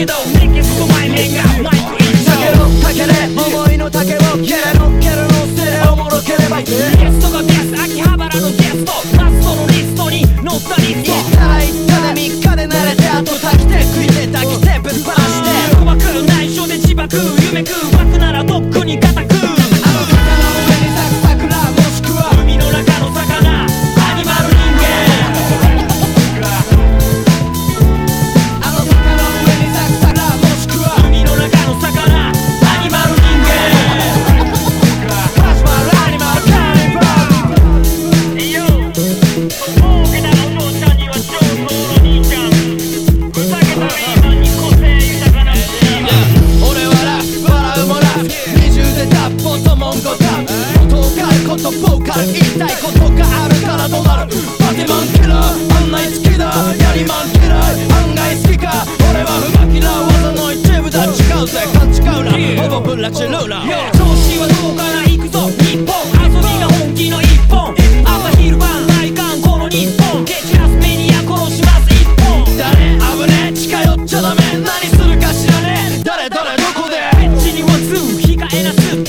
けど熱血と前面がマイクイン避けろ避けれ思いの丈を蹴れの蹴るの捨てれおもろければいいゲストがベス秋葉原のゲストマストのリストに乗ったリスト行ったで3日で慣れてあと炊きて食いて炊きてぶっ放して誤爆内緒で自爆夢食う枠ならとっくに固くあの坂の上に咲く桜もしくは海の中の魚アニマル人間あの坂の上に咲く桜もしくは海の中の魚アニマル人間始まるアニマルカーニバルいいよ大きなお父ちゃんには上等の兄ちゃんふざけたリーマンに個性豊かなジーマン俺はラ笑うもラ二重でタッポとモンゴタことがあることボーカル言いたいことがあるからどうなるバケモンキラー案内好きだやりまん嫌い案外好きか俺は不負けな技の一部だ違うぜ勘違うなほぼブラチルーラ調子はどうかな行くぞ